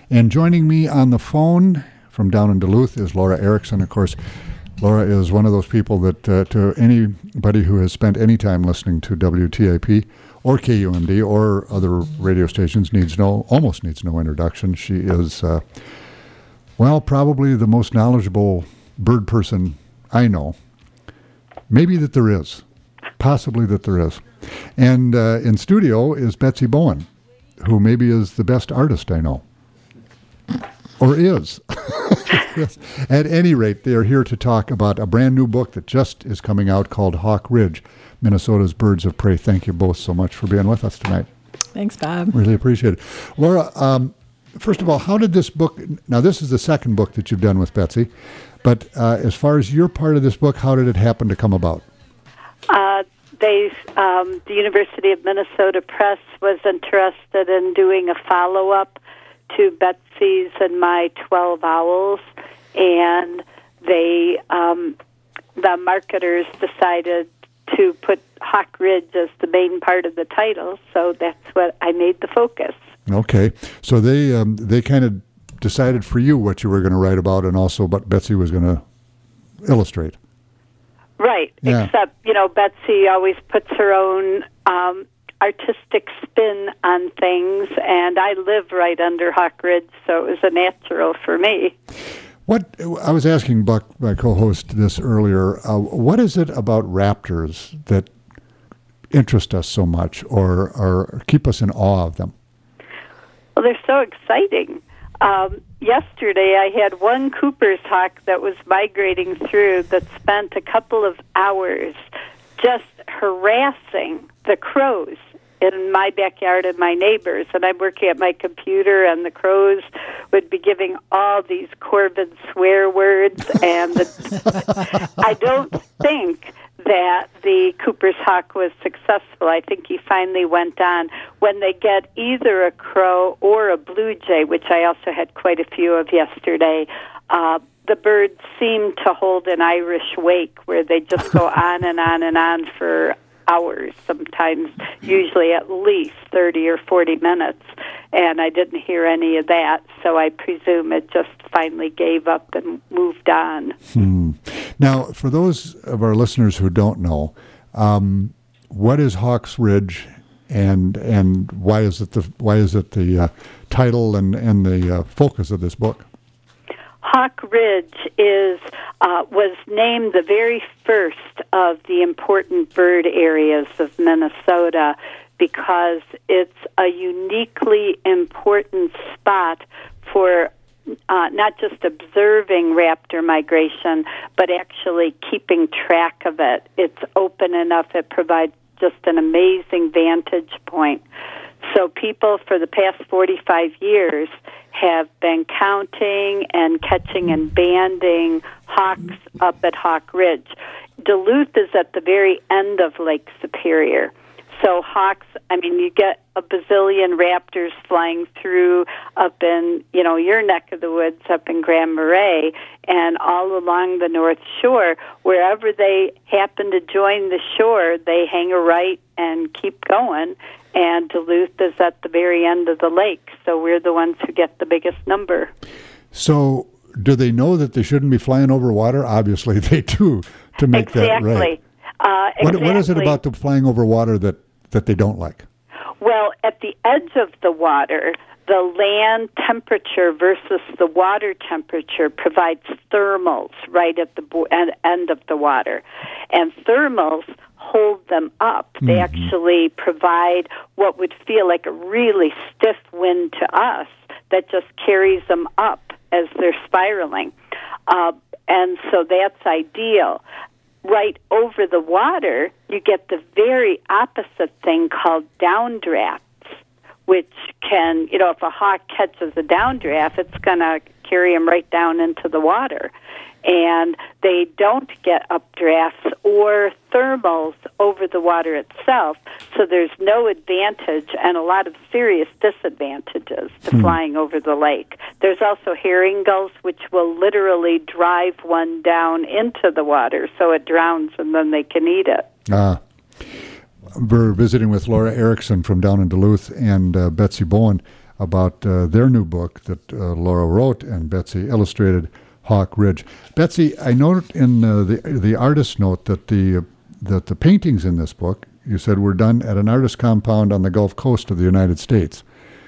And joining me on the phone from down in Duluth is Laura Erickson. Of course, Laura is one of those people that to anybody who has spent any time listening to WTIP or KUMD or other radio stations almost needs no introduction. She is, probably the most knowledgeable bird person I know. Maybe that there is. Possibly that there is. And in studio is Betsy Bowen, who maybe is the best artist I know. Or is. Yes. At any rate, they are here to talk about a brand new book that just is coming out called Hawk Ridge, Minnesota's Birds of Prey. Thank you both so much for being with us tonight. Thanks, Bob. Really appreciate it. Laura, first of all, how did this book, now this is the second book that you've done with Betsy, but as far as your part of this book, how did it happen to come about? The University of Minnesota Press was interested in doing a follow-up to Betsy's and my 12 Owls, and the marketers decided to put Hawk Ridge as the main part of the title, so that's what I made the focus. Okay, so they kind of decided for you what you were going to write about, and also what Betsy was going to illustrate. Right, yeah. Except, Betsy always puts her own artistic spin on things, and I live right under Hawk Ridge, so it was a natural for me. I was asking Buck, my co-host, this earlier, what is it about raptors that interest us so much or keep us in awe of them? Well, they're so exciting. Yesterday, I had one Cooper's hawk that was migrating through that spent a couple of hours just harassing the crows in my backyard and my neighbors. And I'm working at my computer, and the crows would be giving all these Corbin swear words. And I don't think that the Cooper's hawk was successful. I think he finally went on. When they get either a crow or a blue jay, which I also had quite a few of yesterday, the birds seem to hold an Irish wake where they just go on and on and on for hours, sometimes, usually at least 30 or 40 minutes. And I didn't hear any of that, so I presume it just finally gave up and moved on. Now, for those of our listeners who don't know, what is Hawk's Ridge, and why is it the title and the focus of this book? Hawk Ridge was named the very first of the important bird areas of Minnesota because it's a uniquely important spot for not just observing raptor migration, but actually keeping track of it. It's open enough, it provides just an amazing vantage point. So people for the past 45 years have been counting and catching and banding hawks up at Hawk Ridge. Duluth is at the very end of Lake Superior. So hawks, you get a bazillion raptors flying through up in, your neck of the woods up in Grand Marais, and all along the North Shore. Wherever they happen to join the shore, they hang a right and keep going. And Duluth is at the very end of the lake, so we're the ones who get the biggest number. So do they know that they shouldn't be flying over water? Obviously they do, to make that right. Exactly. What is it about the flying over water that they don't like? Well, at the edge of the water, the land temperature versus the water temperature provides thermals right at the end of the water. And thermals hold them up. They actually provide what would feel like a really stiff wind to us that just carries them up as they're spiraling. And so that's ideal. Right over the water, you get the very opposite thing called downdrafts, which can, if a hawk catches a downdraft, it's going to carry him right down into the water. And they don't get updrafts or thermals over the water itself, so there's no advantage and a lot of serious disadvantages to flying over the lake. There's also herring gulls, which will literally drive one down into the water so it drowns and then they can eat it. We're visiting with Laura Erickson from down in Duluth and Betsy Bowen. about their new book that Laura wrote and Betsy illustrated, Hawk Ridge. Betsy, I noted in the artist note that the paintings in this book, you said, were done at an artist compound on the Gulf Coast of the United States.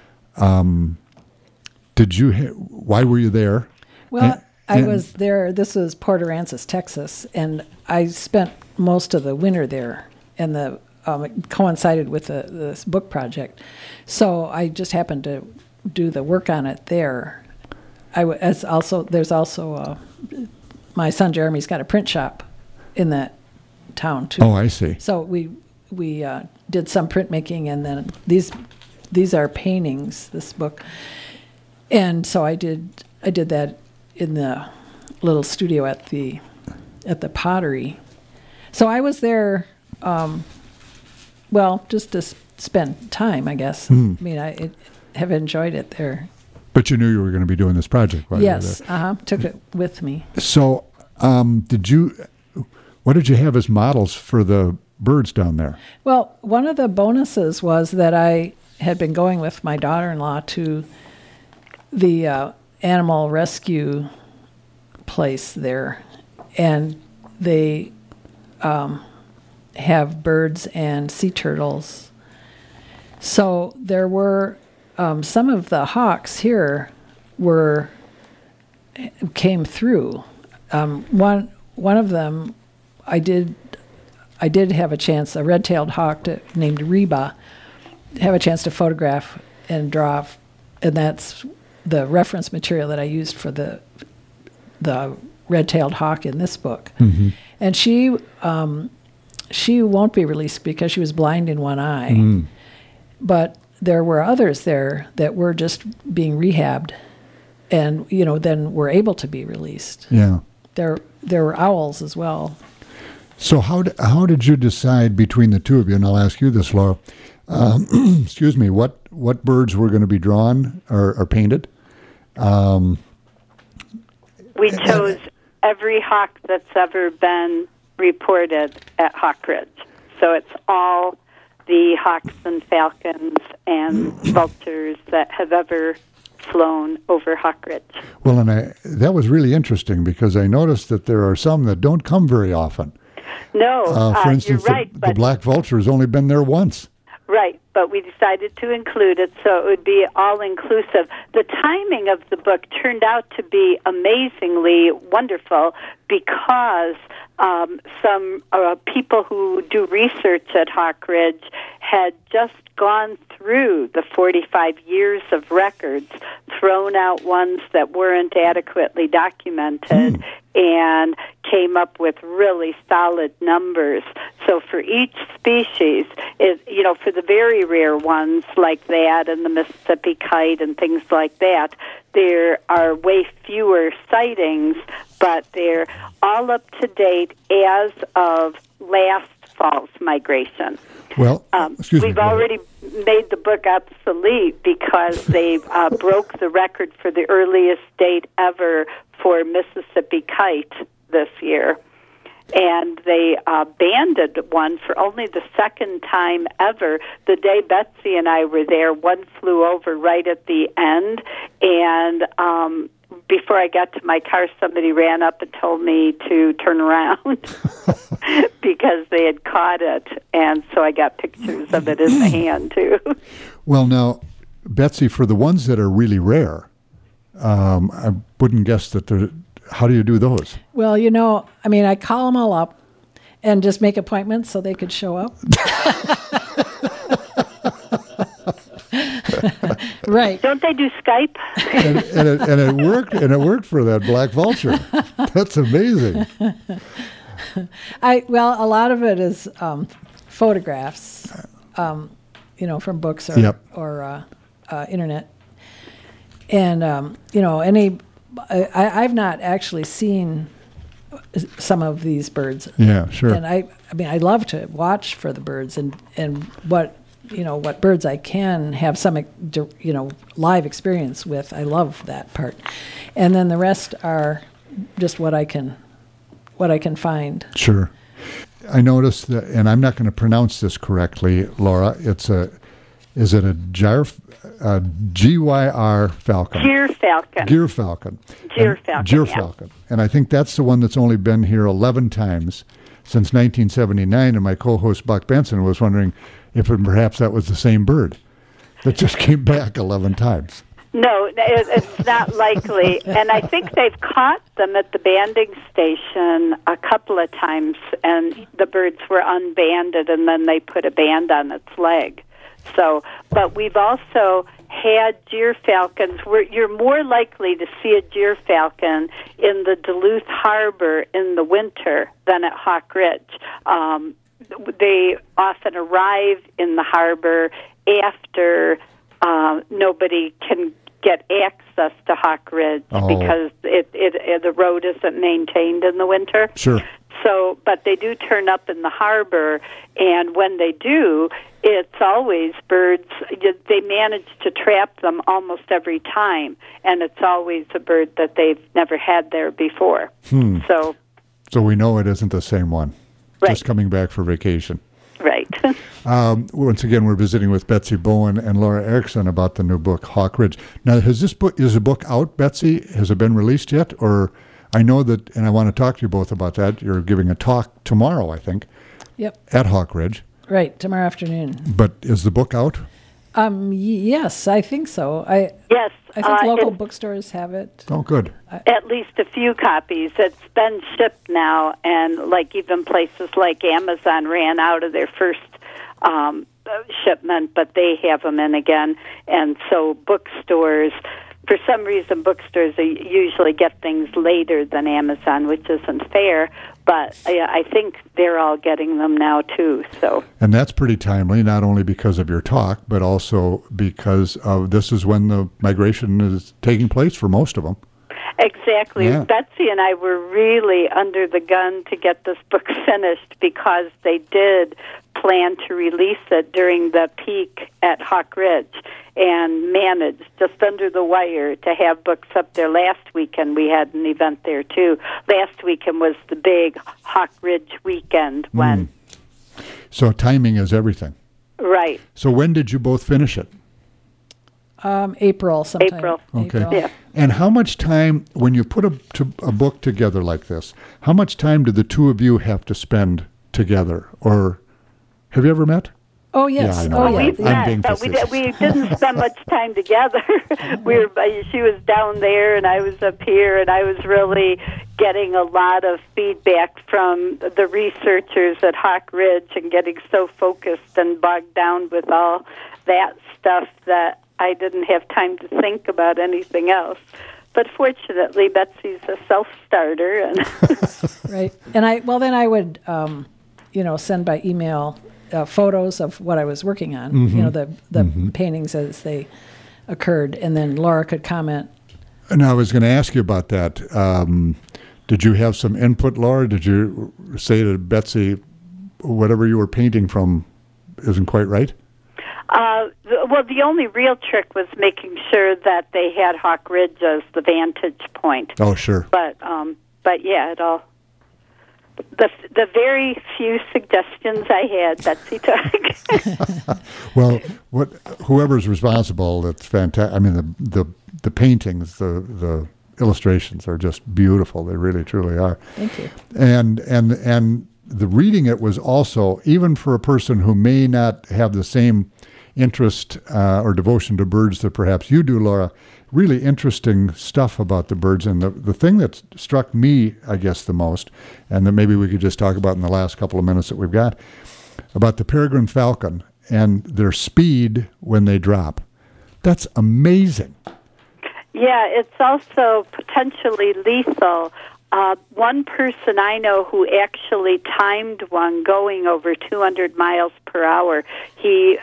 Why were you there? Well, I was there. This was Port Aransas, Texas, and I spent most of the winter there, and it coincided with this book project. So I just happened to do the work on it there. There's also my son Jeremy's got a print shop in that town too. Oh, I see. So we did some printmaking, and then these are paintings. This book, and so I did that in the little studio at the Pottery. So I was there, just to spend time, I guess. I mean, I have enjoyed it there. But you knew you were going to be doing this project while yes, you were there. Took it with me. So, what did you have as models for the birds down there? Well, one of the bonuses was that I had been going with my daughter-in-law to the animal rescue place there, and they have birds and sea turtles. So there were some of the hawks here came through. One of them, I did have a chance, a red-tailed hawk named Reba, have a chance to photograph and draw, and that's the reference material that I used for the red-tailed hawk in this book. Mm-hmm. And she won't be released because she was blind in one eye. Mm. But there were others there that were just being rehabbed and, then were able to be released. Yeah. There were owls as well. So how did you decide between the two of you, and I'll ask you this, Laura, excuse me, what birds were going to be drawn or painted? We chose every hawk that's ever been reported at Hawk Ridge. So it's all the hawks and falcons and vultures that have ever flown over Hawk Ridge. Well, and that was really interesting because I noticed that there are some that don't come very often. No, for instance, you're right, the black vulture has only been there once. Right, but we decided to include it so it would be all-inclusive. The timing of the book turned out to be amazingly wonderful because some people who do research at Hawk Ridge had just gone through the 45 years of records, thrown out ones that weren't adequately documented, and came up with really solid numbers. So for each species, for the very rare ones like that and the Mississippi kite and things like that, there are way fewer sightings, but they're all up to date as of last fall's migration. Well, we've already made the book obsolete because they broke the record for the earliest date ever for Mississippi kite this year. And they banded one for only the second time ever. The day Betsy and I were there, one flew over right at the end, and before I got to my car, somebody ran up and told me to turn around because they had caught it, and so I got pictures of it in the hand, too. Well, now, Betsy, for the ones that are really rare, I wouldn't guess that they're... How do you do those? Well, I call them all up and just make appointments so they could show up. Right. Don't they do Skype? and it worked. And it worked for that black vulture. That's amazing. A lot of it is photographs, from books or internet, and I've not actually seen some of these birds. Yeah, sure. And I love to watch for the birds and what birds I can have some live experience with. I love that part, and then the rest are just what I can find. Sure. I noticed that, and I'm not going to pronounce this correctly, Laura. Is it a GYR falcon. Gyrfalcon. Gyrfalcon. Gyrfalcon. And I think that's the one that's only been here 11 times since 1979. And my co-host Buck Benson was wondering if perhaps that was the same bird that just came back 11 times. No, it's not likely. And I think they've caught them at the banding station a couple of times, and the birds were unbanded, and then they put a band on its leg. So, but we've also had gyrfalcons where you're more likely to see a gyrfalcon in the Duluth Harbor in the winter than at Hawk Ridge. They often arrive in the harbor after nobody can get access to Hawk Ridge because the road isn't maintained in the winter. Sure. So, but they do turn up in the harbor, and when they do, it's always birds. They manage to trap them almost every time, and it's always a bird that they've never had there before. So we know it isn't the same one. Right. Just coming back for vacation. Right. Once again, we're visiting with Betsy Bowen and Laura Erickson about the new book, Hawk Ridge. Now, is the book out, Betsy? Has it been released yet? Or I know that, and I want to talk to you both about that. You're giving a talk tomorrow, I think. Yep. At Hawk Ridge. Right, tomorrow afternoon. But is the book out? Yes, I think so. Yes. I think local bookstores have it. Oh, good. At least a few copies. It's been shipped now, and like even places like Amazon ran out of their first shipment, but they have them in again. And so bookstores, for some reason, bookstores usually get things later than Amazon, which isn't fair. But I think they're all getting them now, too. So. And that's pretty timely, not only because of your talk, but also because of this is when the migration is taking place for most of them. Exactly. Yeah. Betsy and I were really under the gun to get this book finished because they did plan to release it during the peak at Hawk Ridge and managed just under the wire to have books up there. Last weekend we had an event there too. Last weekend was the big Hawk Ridge weekend when... So timing is everything. Right. So when did you both finish it? April sometime. Okay. April. Yeah. And how much time, when you put a book together like this, how much time do the two of you have to spend together? Or have you ever met? Oh, yes. Yeah, I know. We've met, but we didn't spend much time together. She was down there, and I was up here, and I was really getting a lot of feedback from the researchers at Hawk Ridge and getting so focused and bogged down with all that stuff that I didn't have time to think about anything else. But fortunately, Betsy's a self-starter. And right. And I would, send by email photos of what I was working on, the paintings as they occurred, and then Laura could comment. And I was going to ask you about that. Did you have some input, Laura? Did you say to Betsy, whatever you were painting from isn't quite right? The only real trick was making sure that they had Hawk Ridge as the vantage point. Oh, sure. But yeah, it all. The very few suggestions I had, Betsy took. Well, whoever's responsible, that's fantastic. I mean, the paintings, the illustrations are just beautiful. They really, truly are. Thank you. And the reading it was also, even for a person who may not have the same interest or devotion to birds that perhaps you do, Laura, really interesting stuff about the birds. And the thing that struck me, I guess, the most, and that maybe we could just talk about in the last couple of minutes that we've got, about the peregrine falcon and their speed when they drop. That's amazing. Yeah, it's also potentially lethal. One person I know who actually timed one going over 200 miles per hour. He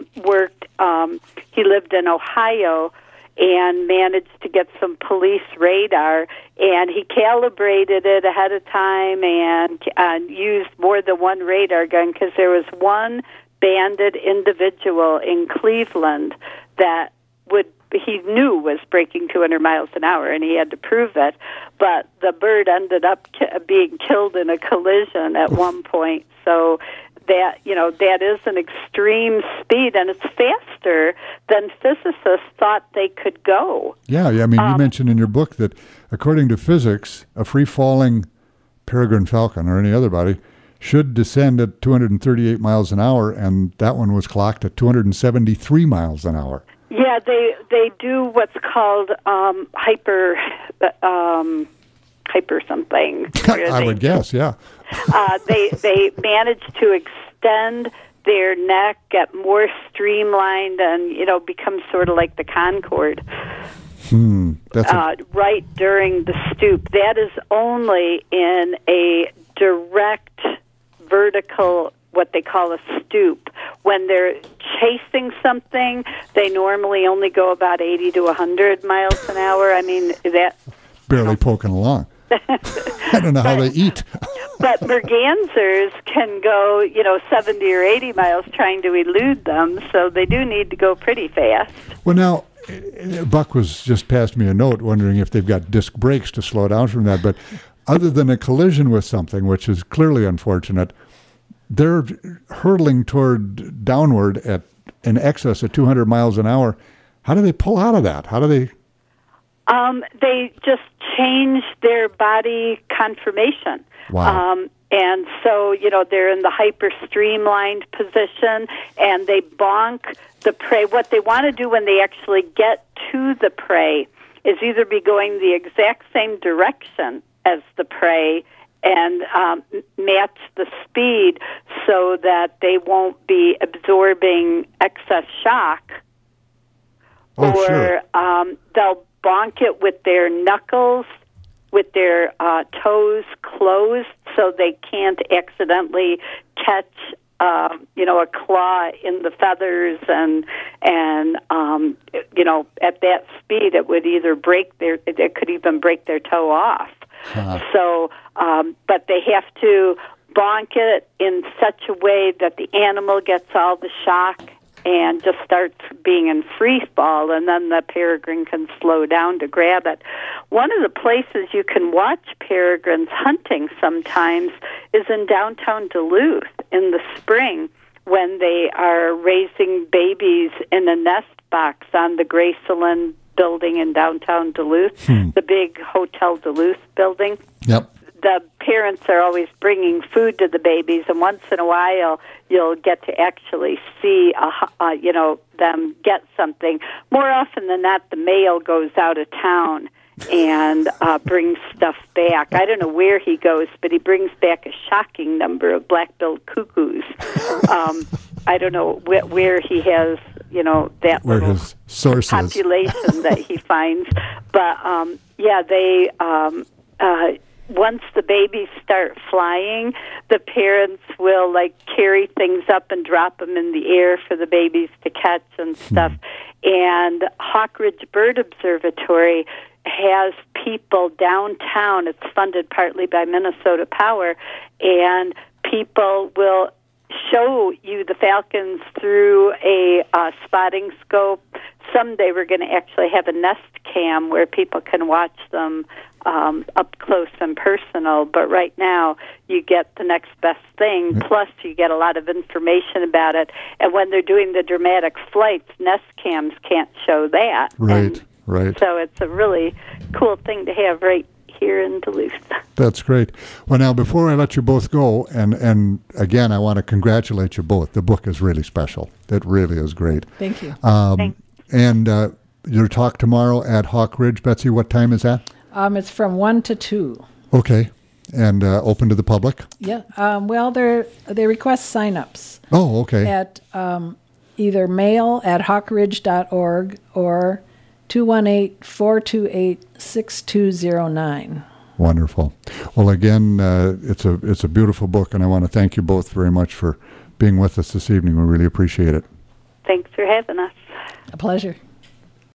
he lived in Ohio and managed to get some police radar, and he calibrated it ahead of time and used more than one radar gun because there was one banded individual in Cleveland that he knew was breaking 200 miles an hour, and he had to prove it. But the bird ended up being killed in a collision at one point. So that, that is an extreme speed, and it's faster than physicists thought they could go. Yeah, I mean, you mentioned in your book that according to physics, a free-falling peregrine falcon or any other body should descend at 238 miles an hour, and that one was clocked at 273 miles an hour. Yeah, they do what's called hyper something. I would guess, yeah. They manage to extend their neck, get more streamlined, and become sort of like the Concorde. Right during the stoop. That is only in a direct vertical, what they call a stoop. When they're chasing something, they normally only go about 80 to 100 miles an hour. I mean, that barely poking along. I don't know how they eat. But mergansers can go, 70 or 80 miles trying to elude them, so they do need to go pretty fast. Well, now, Buck was just passed me a note wondering if they've got disc brakes to slow down from that. But other than a collision with something, which is clearly unfortunate, they're hurtling downward at in excess of 200 miles an hour. How do they pull out of that? How do they... They just change their body conformation. Wow. And so, they're in the hyper streamlined position, and they bonk the prey. What they want to do when they actually get to the prey is either be going the exact same direction as the prey and match the speed so that they won't be absorbing excess shock. Sure. They'll bonk it with their knuckles, with their toes closed, so they can't accidentally catch, a claw in the feathers, and at that speed, it would either it could even break their toe off. Huh. So, but they have to bonk it in such a way that the animal gets all the shock and just starts being in free fall, and then the peregrine can slow down to grab it. One of the places you can watch peregrines hunting sometimes is in downtown Duluth in the spring when they are raising babies in a nest box on the Graceland building in downtown Duluth, the big Hotel Duluth building. Yep. The parents are always bringing food to the babies, and once in a while you'll get to actually see, them get something. More often than not, the male goes out of town and brings stuff back. I don't know where he goes, but he brings back a shocking number of black-billed cuckoos. I don't know where he has, that where little his source population that he finds. But, they... once the babies start flying, the parents will carry things up and drop them in the air for the babies to catch and stuff. And Hawk Ridge Bird Observatory has people downtown. It's funded partly by Minnesota Power, and people will show you the falcons through a spotting scope. Someday we're going to actually have a nest cam where people can watch them up close and personal, but right now you get the next best thing, plus you get a lot of information about it. And when they're doing the dramatic flights, nest cams can't show that. Right. So it's a really cool thing to have right here in Duluth. That's great. Well, now, before I let you both go, and again, I want to congratulate you both. The book is really special. It really is great. Thank you. Thanks. And your talk tomorrow at Hawk Ridge, Betsy, what time is that? It's from 1 to 2. Okay. And open to the public? Yeah. They request sign-ups. Oh, okay. At either mail@hawkridge.org or 218-428-6209. Wonderful. Well, again, it's a beautiful book, and I want to thank you both very much for being with us this evening. We really appreciate it. Thanks for having us. A pleasure.